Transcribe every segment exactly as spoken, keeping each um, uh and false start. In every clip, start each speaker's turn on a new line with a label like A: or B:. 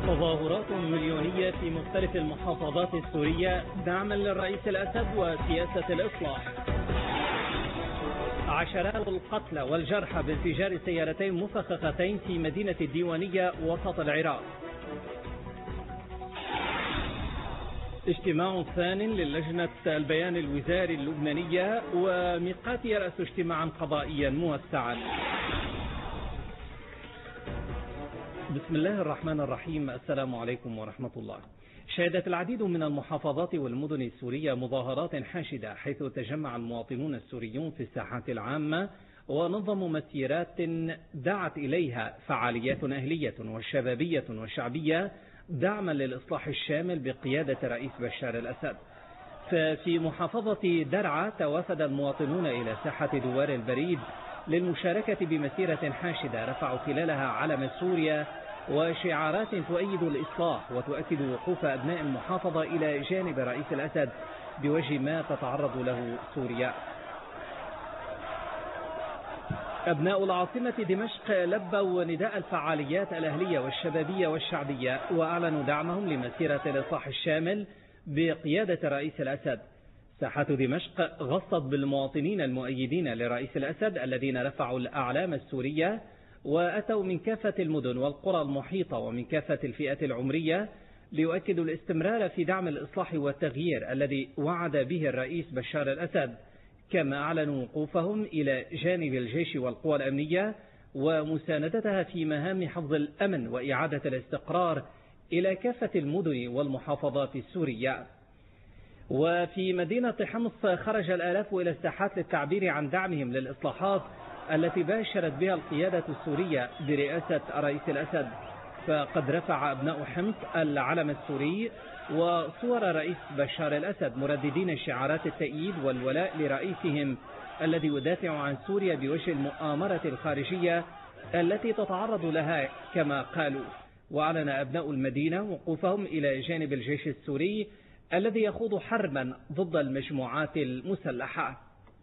A: تظاهرات مليونية في مختلف المحافظات السورية دعما للرئيس الأسد وسياسة الإصلاح. عشرات القتلى والجرحى بانفجار سيارتين مفخختين في مدينة الديوانية وسط العراق. اجتماع ثان للجنة البيان الوزاري اللبنانية وميقات يرأس اجتماعا قضائيا موسعا. بسم الله الرحمن الرحيم. السلام عليكم ورحمة الله. شهدت العديد من المحافظات والمدن السورية مظاهرات حاشدة، حيث تجمع المواطنون السوريون في الساحات العامة ونظموا مسيرات دعت إليها فعاليات أهلية وشبابية وشعبية دعما للإصلاح الشامل بقيادة رئيس بشار الأسد. ففي محافظة درعا توافد المواطنون إلى ساحة دوار البريد للمشاركة بمسيرة حاشدة رفعوا خلالها علم سوريا وشعارات تؤيد الإصلاح وتؤكد وقوف أبناء المحافظة إلى جانب رئيس الأسد بوجه ما تتعرض له سوريا. أبناء العاصمة دمشق لبوا نداء الفعاليات الأهلية والشبابية والشعبية وأعلنوا دعمهم لمسيرة الإصلاح الشامل بقيادة رئيس الأسد. ساحة دمشق غصت بالمواطنين المؤيدين لرئيس الأسد الذين رفعوا الأعلام السورية وأتوا من كافة المدن والقرى المحيطة ومن كافة الفئات العمرية ليؤكدوا الاستمرار في دعم الإصلاح والتغيير الذي وعد به الرئيس بشار الأسد، كما أعلنوا وقوفهم إلى جانب الجيش والقوى الأمنية ومساندتها في مهام حفظ الأمن وإعادة الاستقرار إلى كافة المدن والمحافظات السورية. وفي مدينة حمص خرج الآلاف إلى الساحات للتعبير عن دعمهم للإصلاحات التي باشرت بها القيادة السورية برئاسة رئيس الأسد، فقد رفع أبناء حمص العلم السوري وصور رئيس بشار الأسد مرددين شعارات التأييد والولاء لرئيسهم الذي يدافع عن سوريا بوجه المؤامرة الخارجية التي تتعرض لها كما قالوا. وأعلن أبناء المدينة وقوفهم إلى جانب الجيش السوري الذي يخوض حربا ضد المجموعات المسلحة.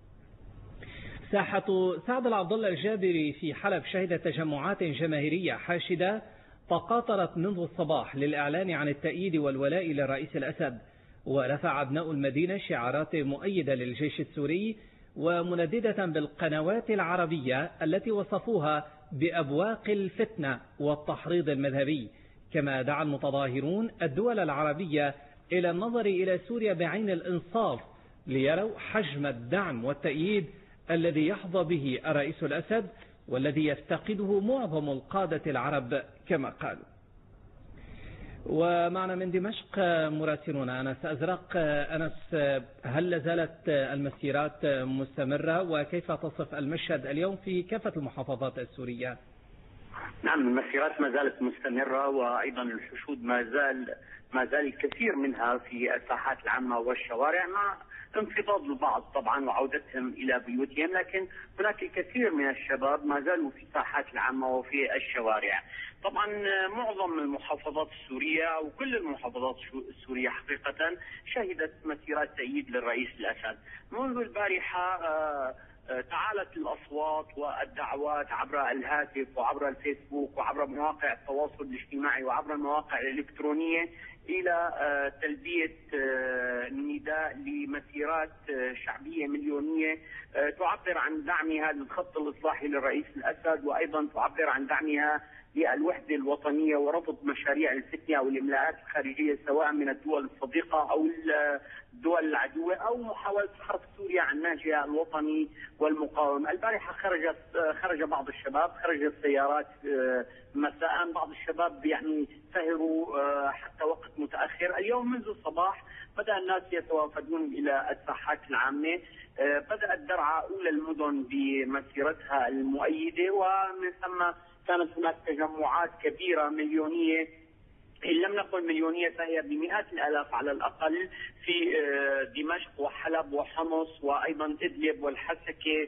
A: ساحة سعد العبد الله الجابري في حلب شهدت تجمعات جماهيرية حاشدة تقاطرت منذ الصباح للإعلان عن التأييد والولاء للرئيس الأسد، ورفع أبناء المدينة شعارات مؤيدة للجيش السوري ومنددة بالقنوات العربية التي وصفوها بأبواق الفتنة والتحريض المذهبي. كما دعا المتظاهرون الدول العربية إلى النظر إلى سوريا بعين الإنصاف ليروا حجم الدعم والتأييد الذي يحظى به الرئيس الأسد والذي يفتقده معظم القادة العرب كما قالوا. ومعنا من دمشق مراسلنا أنس أزرق. أنس، هل لازالت المسيرات مستمرة وكيف تصف المشهد اليوم في كافة المحافظات السورية؟
B: نعم، المسيرات ما زالت مستمرة وأيضا الحشود ما زال ما زال الكثير منها في الساحات العامة والشوارع مع انخفاض البعض طبعا وعودتهم إلى بيوتهم، لكن هناك الكثير من الشباب ما زالوا في الساحات العامة وفي الشوارع. طبعا معظم المحافظات السورية وكل المحافظات السورية حقيقة شهدت مسيرات تأييد للرئيس الأسد. منذ البارحة تعالت الأصوات والدعوات عبر الهاتف وعبر الفيسبوك وعبر مواقع التواصل الاجتماعي وعبر المواقع الإلكترونية إلى تلبية النداء لمسيرات شعبية مليونية تعبر عن دعمها للخط الإصلاحي للرئيس الأسد، وأيضا تعبر عن دعمها للوحدة الوطنية ورفض مشاريع الفتنة أو الإملاءات الخارجية سواء من الدول الصديقة أو الدول العدوة أو محاولة صرف سوريا عن نهجها الوطني والمقاوم. البارحة خرجت خرج بعض الشباب، خرجت سيارات مساء، بعض الشباب يعني سهروا حتى وقت متأخر. اليوم منذ الصباح بدأ الناس يتوافدون إلى الساحات العامة. بدأت درعا أولى المدن بمسيرتها المؤيدة، ومن ثم كانت هناك تجمعات كبيرة مليونية، إن لم نقل مليونية فهي بمئات الآلاف على الأقل في دمشق وحلب وحمص وأيضا إدلب والحسكة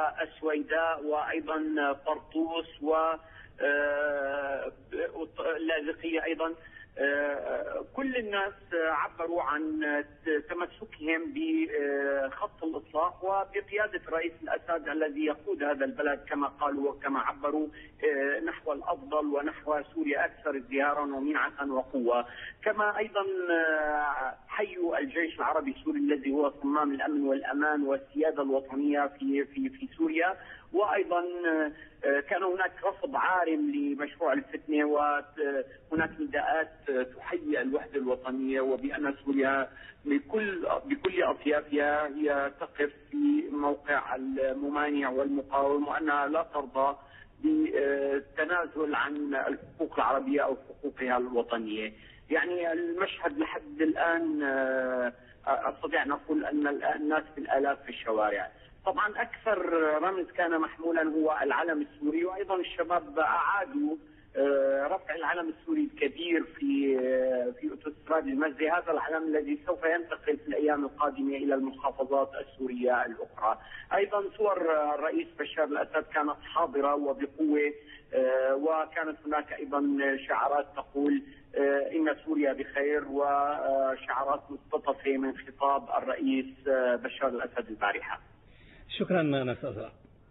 B: والسويداء وأيضا طرطوس و اللاذقية أيضا. كل الناس عبروا عن تمسكهم بخط الإصلاح وبقيادة الرئيس الأسد الذي يقود هذا البلد كما قالوا وكما عبروا نحو الأفضل ونحو سوريا أكثر ازدهارا ومنعة وقوة. كما أيضا حيوا الجيش العربي السوري الذي هو صمام الأمن والأمان والسيادة الوطنية في في في سوريا. وأيضا كان هناك رفض عارم لمشروع الفتنة وهناك نداءات تحيي الوحدة الوطنية وبأن سوريا بكل بكل أطيافها هي تقف في موقع الممانع والمقاوم وأنها لا ترضى بالتنازل عن الحقوق العربية أو حقوقها الوطنية. يعني المشهد لحد الآن أستطيع أن أقول أن الناس بالآلاف في الشوارع. طبعا أكثر رمز كان محمولا هو العلم السوري، وأيضا الشباب أعادوا رفع العلم السوري الكبير في في أوتوستراد المجدي، هذا العلم الذي سوف ينتقل في الأيام القادمة إلى المحافظات السورية الأخرى. أيضا صور الرئيس بشار الأسد كانت حاضرة وبقوة، وكانت هناك أيضا شعارات تقول إن سوريا بخير وشعارات مستطفة من خطاب الرئيس بشار الأسد البارحة.
A: شكرا ناس أزرق.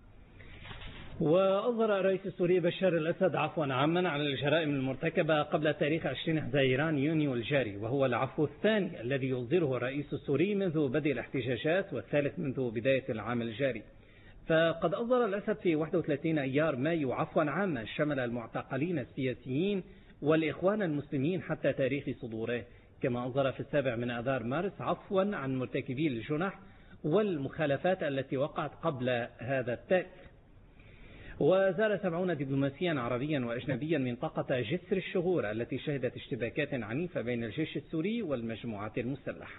A: وأظهر الرئيس السوري بشار الأسد عفوا عاما على الجرائم المرتكبة قبل تاريخ عشرين حزيران يونيو الجاري، وهو العفو الثاني الذي يصدره الرئيس السوري منذ بدء الاحتجاجات والثالث منذ بداية العام الجاري. فقد أصدر الأسد في واحد وثلاثين أيار مايو عفوا عاما شمل المعتقلين السياسيين والإخوان المسلمين حتى تاريخ صدوره، كما أصدر في السابع من آذار مارس عفوا عن مرتكبي الجنح والمخالفات التي وقعت قبل هذا التاريخ. وزار سبعون دبلوماسيا عربيا وأجنبيا منطقة جسر الشغور التي شهدت اشتباكات عنيفة بين الجيش السوري والمجموعات المسلحة.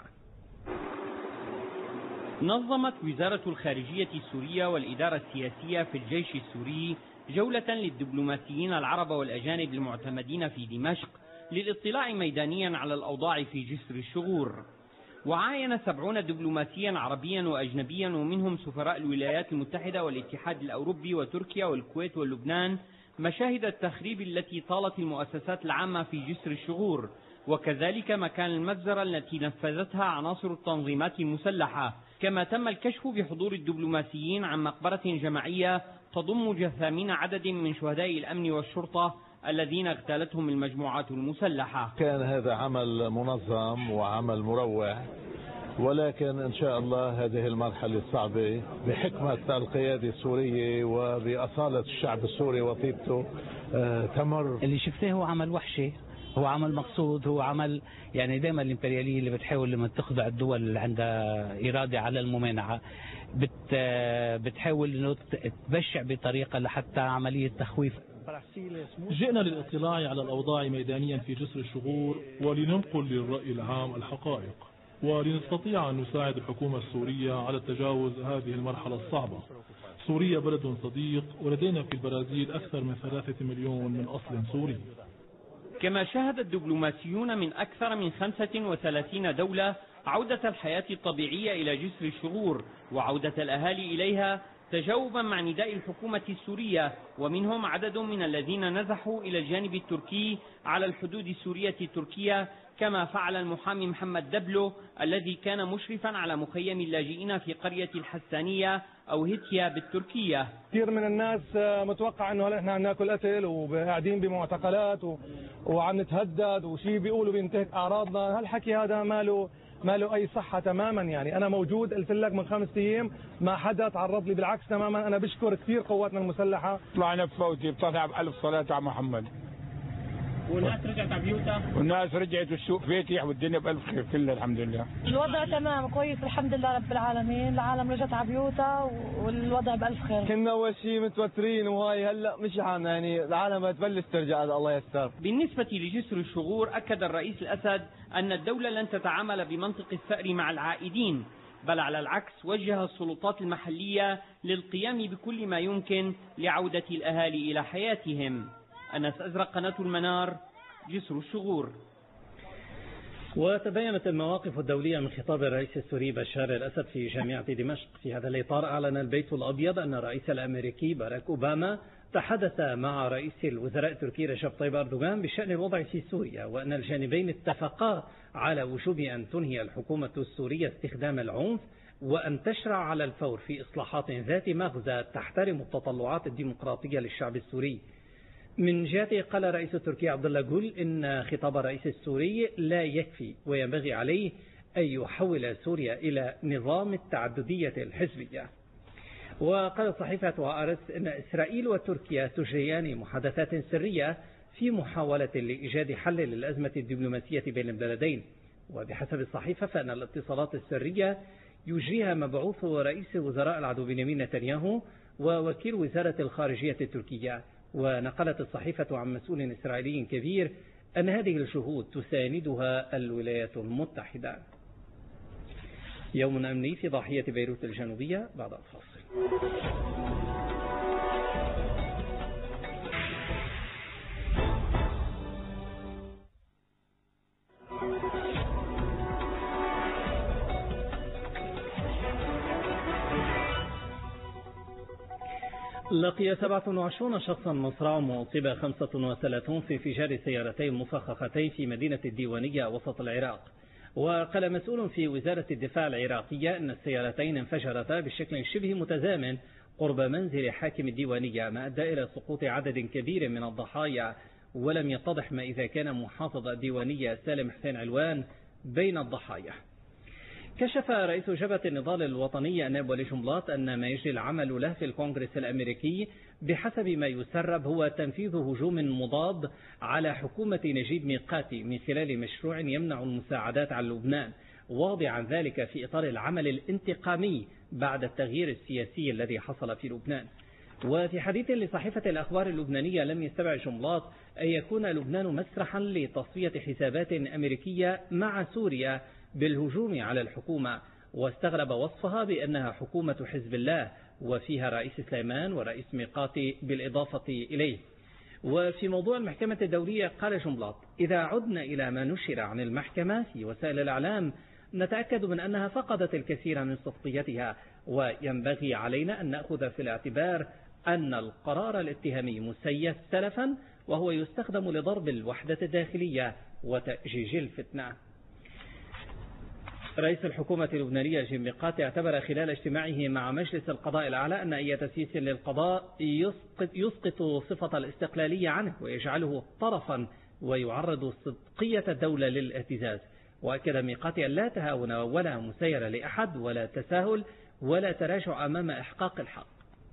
C: نظمت وزارة الخارجية السورية والإدارة السياسية في الجيش السوري جولة للدبلوماسيين العرب والأجانب المعتمدين في دمشق للاطلاع ميدانيا على الأوضاع في جسر الشغور. وعاين سبعون دبلوماسيا عربيا وأجنبيا ومنهم سفراء الولايات المتحدة والاتحاد الأوروبي وتركيا والكويت ولبنان مشاهد التخريب التي طالت المؤسسات العامة في جسر الشغور، وكذلك مكان المجزرة التي نفذتها عناصر التنظيمات المسلحة. كما تم الكشف بحضور الدبلوماسيين عن مقبرة جماعية تضم جثامين عدد من شهداء الأمن والشرطة الذين اغتالتهم المجموعات المسلحة.
D: كان هذا عمل منظم وعمل مروع، ولكن إن شاء الله هذه المرحلة الصعبة بحكمة القيادة السورية وبأصالة الشعب السوري وطيبته آه تمر.
E: اللي شفناه هو عمل وحشي، هو عمل مقصود، هو عمل يعني دائما الإمبريالية اللي بتحاول لما تخضع الدول اللي عندها إرادة على الممانعة بت بتحاول انه تبشع بطريقة لحتى عملية تخويف.
F: جئنا للاطلاع على الأوضاع ميدانيا في جسر الشغور ولننقل للرأي العام الحقائق ولنستطيع أن نساعد الحكومة السورية على تجاوز هذه المرحلة الصعبة. سوريا بلد صديق ولدينا في البرازيل أكثر من ثلاثة مليون من أصل سوري.
C: كما شهد الدبلوماسيون من أكثر من خمسة وثلاثين دولة عودة الحياة الطبيعية إلى جسر الشغور وعودة الأهالي إليها تجاوبا مع نداء الحكومة السورية، ومنهم عدد من الذين نزحوا إلى الجانب التركي على الحدود السورية التركية، كما فعل المحامي محمد دبلو الذي كان مشرفا على مخيم اللاجئين في قرية الحسانية أو هيتيا بالتركية.
G: كثير من الناس متوقع انه هلا احنا عم ناكل قتل وقاعدين بمعتقلات و... وعم نتهدد وشيء بيقولوا بينتهك اعراضنا، هالحكي هذا ما له ما له اي صحه تماما. يعني انا موجود قلت لك من خمس ايام ما حدا تعرض لي، بالعكس تماما. انا بشكر كثير قواتنا المسلحه.
H: طلعنا بفوتي بطلع بألف صلاة على محمد،
C: والناس رجعت على بيوتها
H: والناس رجعت والسوق فاتح والدنيا بألف خير كلها الحمد لله.
I: الوضع تمام كويس الحمد لله رب العالمين، العالم رجعت على بيوتها والوضع بألف خير.
J: كنا اول شيء متوترين وهاي هلا مش حالنا، يعني العالم تبلش ترجع الله يستر.
C: بالنسبة لجسر الشغور أكد الرئيس الأسد أن الدولة لن تتعامل بمنطق الثأر مع العائدين، بل على العكس وجه السلطات المحلية للقيام بكل ما يمكن لعودة الأهالي إلى حياتهم. أنس أزرق، قناة المنار، جسر الشغور.
A: وتبينت المواقف الدولية من خطاب الرئيس السوري بشار الأسد في جامعة دمشق. في هذا الإطار أعلن البيت الأبيض أن الرئيس الأمريكي باراك أوباما تحدث مع رئيس الوزراء التركي رجب طيب أردوغان بشأن الوضع في سوريا، وأن الجانبين اتفقا على وجوب أن تنهي الحكومة السورية استخدام العنف وأن تشرع على الفور في إصلاحات ذات مغزى تحترم التطلعات الديمقراطية للشعب السوري. من جهته قال الرئيس التركي عبد الله جول إن خطاب الرئيس السوري لا يكفي وينبغي عليه أن يحول سوريا إلى نظام التعددية الحزبية. وقالت صحيفة هآرتس إن إسرائيل وتركيا تجريان محادثات سرية في محاولة لإيجاد حل للأزمة الدبلوماسية بين البلدين. وبحسب الصحيفة فإن الاتصالات السرية يجريها مبعوث رئيس وزراء العدو بنيامين نتنياهو ووكيل وزارة الخارجية التركية. ونقلت الصحيفة عن مسؤول إسرائيلي كبير أن هذه الجهود تساندها الولايات المتحدة. يوم أمني في ضاحية بيروت الجنوبية بعد الفاصل. لقي سبعة وعشرين شخصا مصرع وأصيب خمسة وثلاثين في انفجار سيارتين مفخختين في مدينة الديوانية وسط العراق. وقال مسؤول في وزارة الدفاع العراقية أن السيارتين انفجرتا بشكل شبه متزامن قرب منزل حاكم الديوانية، ما أدى إلى سقوط عدد كبير من الضحايا، ولم يتضح ما إذا كان محافظ الديوانية سالم حسين علوان بين الضحايا. كشف رئيس جبهة النضال الوطني نائب ولي جنبلاط أن ما يجري العمل له في الكونغرس الأمريكي بحسب ما يسرب هو تنفيذ هجوم مضاد على حكومة نجيب ميقاتي من خلال مشروع يمنع المساعدات على لبنان، واضعا ذلك في إطار العمل الانتقامي بعد التغيير السياسي الذي حصل في لبنان. وفي حديث لصحيفة الأخبار اللبنانية لم يستبعد جنبلاط أن يكون لبنان مسرحا لتصفية حسابات أمريكية مع سوريا بالهجوم على الحكومة، واستغرب وصفها بأنها حكومة حزب الله وفيها رئيس سليمان ورئيس ميقاتي بالإضافة إليه. وفي موضوع المحكمة الدولية قال جنبلاط: إذا عدنا إلى ما نشر عن المحكمة في وسائل الإعلام نتأكد من أنها فقدت الكثير من صدقيتها، وينبغي علينا أن نأخذ في الاعتبار أن القرار الاتهامي مسيس سلفا وهو يستخدم لضرب الوحدة الداخلية وتأجيج الفتنة. رئيس الحكومة اللبنانية جيم ميقاتي اعتبر خلال اجتماعه مع مجلس القضاء الأعلى أن أي تسييس للقضاء يسقط, يسقط صفة الاستقلالية عنه ويجعله طرفا ويعرض صدقية الدولة للاهتزاز. وأكد ميقاتي أن لا تهاون ولا مسيرة لأحد ولا تساهل ولا تراجع أمام إحقاق الحق.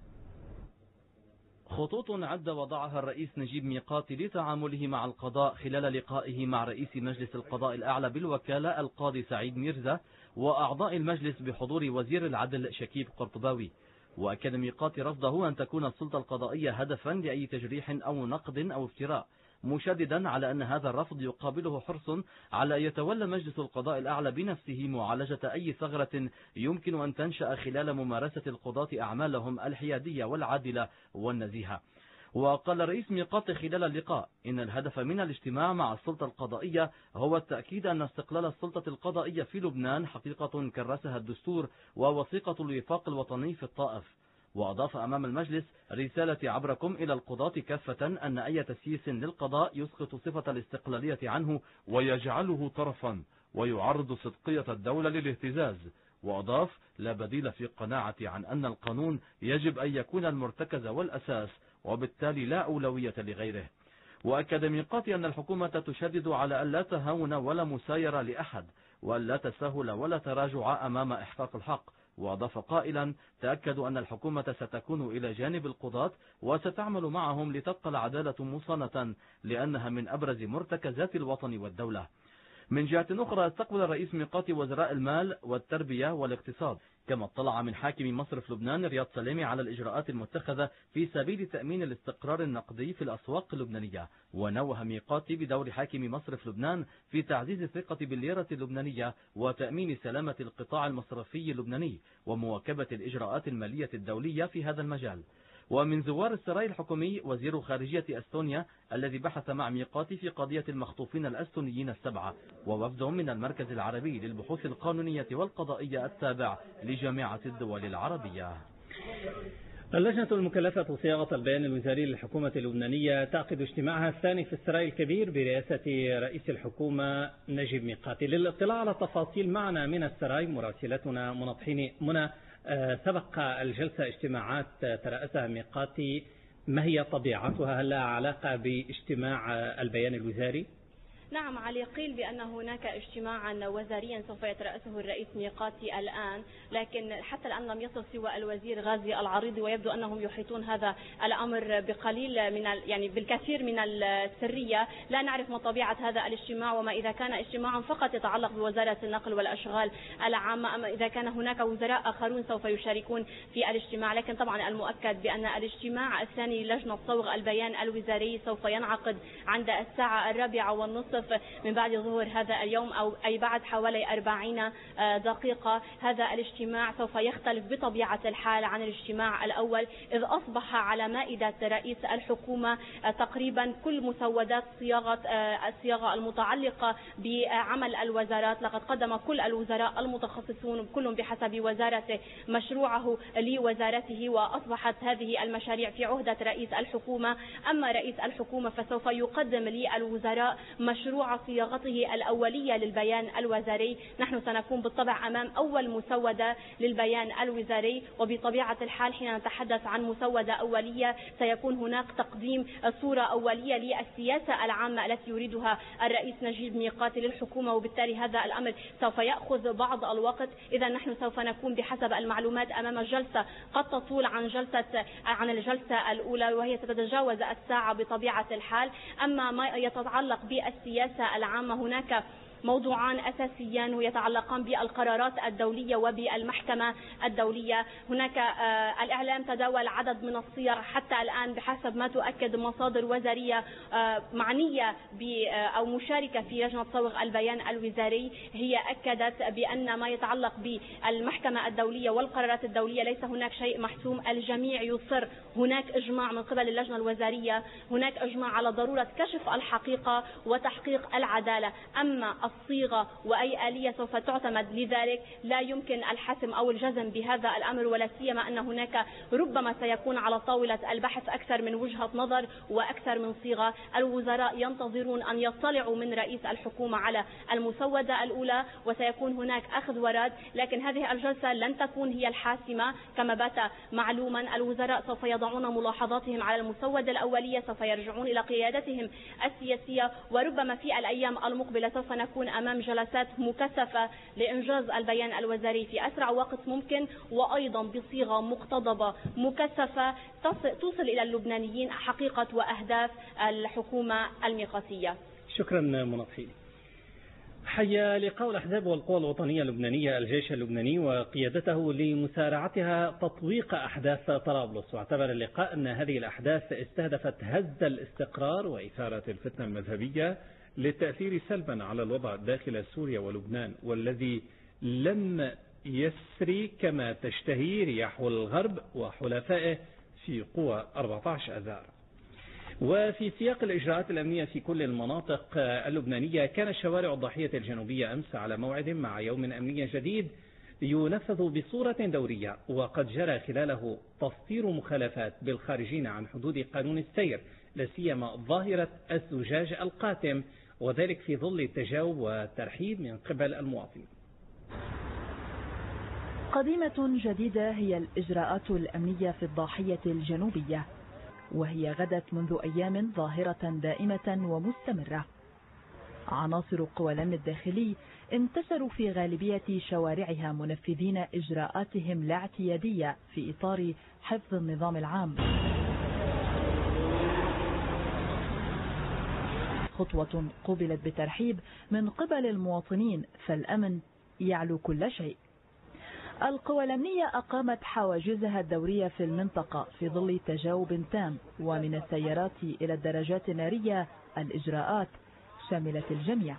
K: خطوط عد وضعها الرئيس نجيب ميقاتي لتعامله مع القضاء خلال لقائه مع رئيس مجلس القضاء الأعلى بالوكالة القاضي سعيد ميرزا وأعضاء المجلس بحضور وزير العدل شكيب قرطباوي. وأكد ميقاتي رفضه أن تكون السلطة القضائية هدفا لأي تجريح أو نقد أو افتراء، مشددا على أن هذا الرفض يقابله حرص على أن يتولى مجلس القضاء الأعلى بنفسه معالجة أي ثغرة يمكن أن تنشأ خلال ممارسة القضاة أعمالهم الحيادية والعادلة والنزيهة. وقال رئيس ميقاتي خلال اللقاء إن الهدف من الاجتماع مع السلطة القضائية هو التأكيد أن استقلال السلطة القضائية في لبنان حقيقة كرسها الدستور ووثيقة الوفاق الوطني في الطائف. وأضاف أمام المجلس رسالة عبركم إلى القضاة كافة أن أي تسييس للقضاء يسقط صفة الاستقلالية عنه ويجعله طرفا ويعرض صدقية الدولة للاهتزاز. وأضاف: لا بديل في قناعتي عن أن القانون يجب أن يكون المرتكز والأساس وبالتالي لا أولوية لغيره. وأكد ميقاتي أن الحكومة تشدد على أن لا تهاون ولا مسايرة لأحد وأن لا تساهل ولا تراجع أمام إحقاق الحق. وأضاف قائلا: تأكدوا أن الحكومة ستكون إلى جانب القضاة وستعمل معهم لتبقى العدالة مصانة لأنها من أبرز مرتكزات الوطن والدولة. من جهة أخرى استقبل الرئيس ميقاتي وزراء المال والتربية والاقتصاد، كما اطلع من حاكم مصرف لبنان رياض سلامي على الإجراءات المتخذة في سبيل تأمين الاستقرار النقدي في الأسواق اللبنانية. ونوه ميقاتي بدور حاكم مصرف لبنان في تعزيز الثقة بالليرة اللبنانية وتأمين سلامة القطاع المصرفي اللبناني ومواكبة الإجراءات المالية الدولية في هذا المجال. ومن زوار السراي الحكومي وزير خارجية أستونيا الذي بحث مع ميقاتي في قضية المخطوفين الأستونيين السبعة، ووفد من المركز العربي للبحوث القانونية والقضائية التابع لجامعة الدول العربية.
A: اللجنة المكلفة صياغة البيان الوزاري للحكومة اللبنانية تعقد اجتماعها الثاني في السراي الكبير برئاسة رئيس الحكومة نجيب ميقاتي. للاطلاع على التفاصيل معنا من السراي مراسلتنا منى طحيني. منى، سبق الجلسة اجتماعات ترأسها ميقاتي، ما هي طبيعتها؟ هل لها علاقة باجتماع البيان الوزاري؟
L: نعم علي، قيل بأن هناك اجتماعا وزاريا سوف يترأسه الرئيس ميقاتي الآن، لكن حتى الآن لم يصل سوى الوزير غازي العريضي، ويبدو أنهم يحيطون هذا الأمر بقليل من يعني بالكثير من السرية. لا نعرف ما طبيعة هذا الاجتماع، وما إذا كان اجتماعا فقط يتعلق بوزارة النقل والأشغال العامة، أما إذا كان هناك وزراء آخرون سوف يشاركون في الاجتماع. لكن طبعا المؤكد بأن الاجتماع الثاني للجنة صوغ البيان الوزاري سوف ينعقد عند الساعة الرابعة والنصف من بعد ظهر هذا اليوم، أو أي بعد حوالي أربعين دقيقة. هذا الاجتماع سوف يختلف بطبيعة الحال عن الاجتماع الأول، إذ أصبح على مائدة رئيس الحكومة تقريبا كل مسودات صياغة الصياغة المتعلقة بعمل الوزارات. لقد قدم كل الوزراء المتخصصون كلهم بحسب وزارته مشروعه لوزارته، وأصبحت هذه المشاريع في عهدة رئيس الحكومة. أما رئيس الحكومة فسوف يقدم للوزراء مشروع صياغته الأولية للبيان الوزاري. نحن سنكون بالطبع أمام أول مسودة للبيان الوزاري، وبطبيعة الحال حين نتحدث عن مسودة أولية سيكون هناك تقديم صورة أولية للسياسة العامة التي يريدها الرئيس نجيب ميقاتي للحكومة، وبالتالي هذا الأمر سوف يأخذ بعض الوقت. إذا نحن سوف نكون بحسب المعلومات أمام جلسة قد تطول عن جلسة عن الجلسة الأولى، وهي ستتجاوز الساعة بطبيعة الحال. أما ما يتعلق بالسياسة العامة هناك موضوعان أساسيان ويتعلقان بالقرارات الدولية وبالمحكمة الدولية. هناك الإعلام تداول عدد من الصيغ حتى الآن بحسب ما تؤكد مصادر وزارية معنية أو مشاركة في لجنة صوغ البيان الوزاري. هي أكدت بأن ما يتعلق بالمحكمة الدولية والقرارات الدولية ليس هناك شيء محسوم، الجميع يصر. هناك إجماع من قبل اللجنة الوزارية، هناك إجماع على ضرورة كشف الحقيقة وتحقيق العدالة. أما الصيغة وأي آلية سوف تعتمد لذلك لا يمكن الحسم أو الجزم بهذا الأمر، ولا سيما أن هناك ربما سيكون على طاولة البحث أكثر من وجهة نظر وأكثر من صيغة. الوزراء ينتظرون أن يطلعوا من رئيس الحكومة على المسودة الأولى، وسيكون هناك أخذ ورد، لكن هذه الجلسة لن تكون هي الحاسمة كما بات معلوما. الوزراء سوف يضعون ملاحظاتهم على المسودة الأولية، سوف يرجعون إلى قيادتهم السياسية، وربما في الأيام المقبلة سوف نكون أمام جلسات مكثفة لإنجاز البيان الوزاري في أسرع وقت ممكن، وأيضا بصيغة مقتضبة مكثفة توصل إلى اللبنانيين حقيقة وأهداف الحكومة الميقاتية.
A: شكرا منى طحيني. حيا لقاء الأحزاب والقوى الوطنية اللبنانية الجيش اللبناني وقيادته لمسارعتها تطويق أحداث طرابلس، واعتبر اللقاء أن هذه الأحداث استهدفت هز الاستقرار وإثارة الفتنة المذهبية للتأثير سلبا على الوضع داخل سوريا ولبنان، والذي لم يسري كما تشتهي رياح الغرب وحلفائه في قوى أربعة عشر أذار. وفي سياق الإجراءات الأمنية في كل المناطق اللبنانية، كان شوارع الضاحية الجنوبية أمس على موعد مع يوم أمني جديد ينفذ بصورة دورية، وقد جرى خلاله تسطير مخالفات بالخارجين عن حدود قانون السير، لا سيما ظاهرة الزجاج القاتم، وذلك في ظل التجاوب والترحيب من قبل المواطنين.
M: قديمة جديدة هي الإجراءات الأمنية في الضاحية الجنوبية، وهي غدت منذ أيام ظاهرة دائمة ومستمرة. عناصر قوى الأمن الداخلي انتشروا في غالبية شوارعها منفذين إجراءاتهم لا اعتيادية في إطار حفظ النظام العام. خطوة قوبلت بترحيب من قبل المواطنين، فالأمن يعلو كل شيء. القوى الأمنية أقامت حواجزها الدورية في المنطقة في ظل تجاوب تام، ومن السيارات إلى الدراجات النارية الإجراءات شملت الجميع.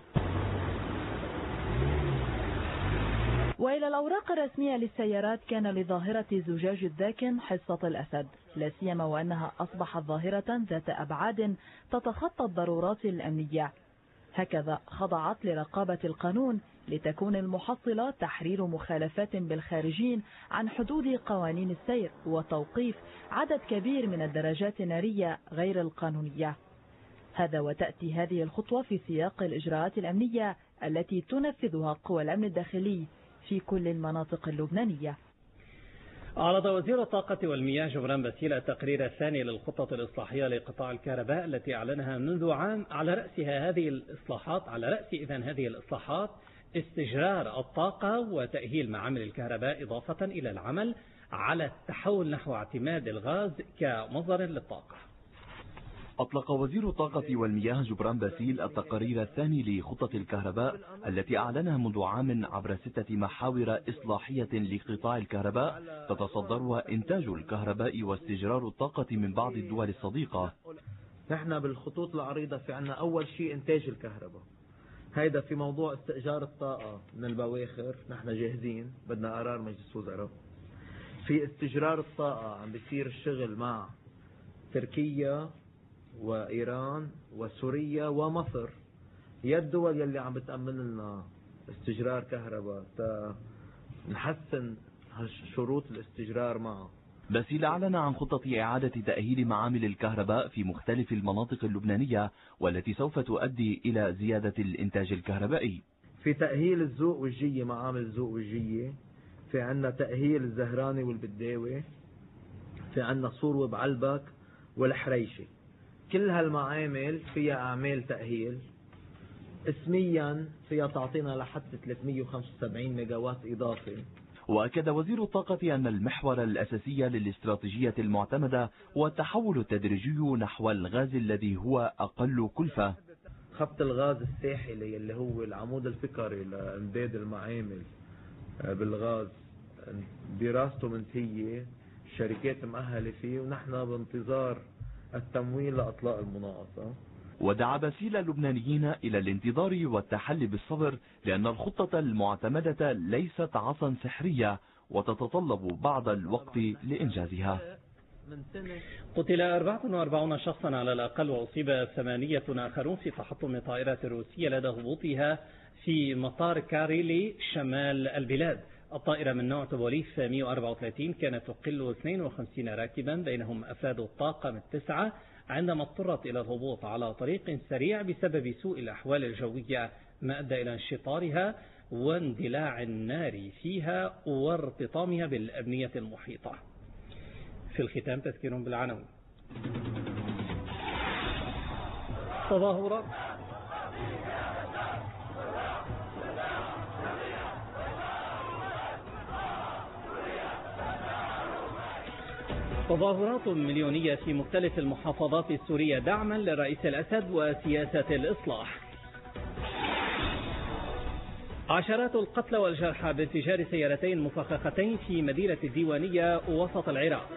M: وإلى الأوراق الرسمية للسيارات كان لظاهرة زجاج الداكن حصة الأسد، لا سيما وأنها أصبحت ظاهرة ذات أبعاد تتخطى الضرورات الأمنية. هكذا خضعت لرقابة القانون لتكون المحصلة تحرير مخالفات بالخارجين عن حدود قوانين السير وتوقيف عدد كبير من الدراجات النارية غير القانونية. هذا وتأتي هذه الخطوة في سياق الإجراءات الأمنية التي تنفذها قوى الأمن الداخلي في كل المناطق اللبنانية.
A: عرض وزير الطاقة والمياه جبران باسيل التقرير الثاني للخطة الإصلاحية لقطاع الكهرباء التي أعلنها منذ عام. على رأسها هذه الإصلاحات على رأس إذن هذه الإصلاحات استجرار الطاقة وتأهيل معامل الكهرباء إضافة إلى العمل على التحول نحو اعتماد الغاز كمصدر للطاقة.
N: أطلق وزير الطاقة والمياه جبران باسيل التقرير الثاني لخطة الكهرباء التي أعلنها منذ عام عبر ستة محاور إصلاحية لقطاع الكهرباء تتصدرها إنتاج الكهرباء واستجرار الطاقة من بعض الدول الصديقة.
O: نحن بالخطوط العريضة في عنا أول شيء إنتاج الكهرباء، هيدا في موضوع استئجار الطاقة من البواخر نحن جاهزين، بدنا قرار مجلس وزراء. في استجرار الطاقة عم بيصير الشغل مع تركيا وإيران وسوريا ومصر، هي الدول يلي عم بتأمن لنا استجرار كهرباء نحسن شروط الاستجرار معه.
N: باسيل أعلن عن خطة إعادة تأهيل معامل الكهرباء في مختلف المناطق اللبنانية والتي سوف تؤدي إلى زيادة الإنتاج الكهربائي.
O: في تأهيل الزوق والجية، معامل الزوق والجية، في عنا تأهيل الزهراني والبداوي، في عنا صور وبعلبك والحريشة. كل هالمعامل فيها أعمال تأهيل اسميا فيها تعطينا لحد ثلاثمئة وخمسة وسبعين ميجاوات إضافي.
N: وأكد وزير الطاقة أن المحور الأساسي للاستراتيجية المعتمدة هو التحول التدريجي نحو الغاز الذي هو أقل كلفة.
O: خط الغاز الساحلي اللي هو العمود الفقري لإمداد المعامل بالغاز دراسته منتهية، الشركات مؤهلة فيه، ونحن بانتظار التمويل لأطلاق المناقصة.
N: ودعا باسيل اللبنانيين إلى الانتظار والتحلي بالصبر لأن الخطة المعتمدة ليست عصا سحرية وتتطلب بعض الوقت لإنجازها.
A: قتل أربعة وأربعين شخصا على الأقل وأصيب ثمانية آخرون في تحطم طائرة روسية لدى هبوطها في مطار كاريلي شمال البلاد. الطائرة من نوع توبوليف مئة وأربعة وثلاثين كانت تقل اثنين وخمسين راكبا بينهم أفراد الطاقم التسعة عندما اضطرت إلى الهبوط على طريق سريع بسبب سوء الأحوال الجوية ما أدى إلى انشطارها واندلاع النار فيها وارتطامها بالأبنية المحيطة. في الختام تذكير بالعناوين. تظاهرات تظاهرات مليونية في مختلف المحافظات السورية دعما للرئيس الأسد وسياسة الإصلاح. عشرات القتلى والجرحى بانفجار سيارتين مفخختين في مدينة الديوانية وسط العراق.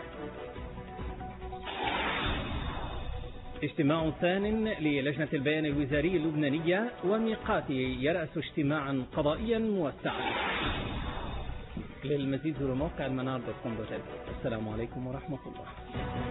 A: اجتماع ثان للجنة البيان الوزاري اللبنانية وميقاتي يرأس اجتماعا قضائيا موسعا. للمزيد زوروا موقع المنار دوت كوم. السلام عليكم ورحمة الله.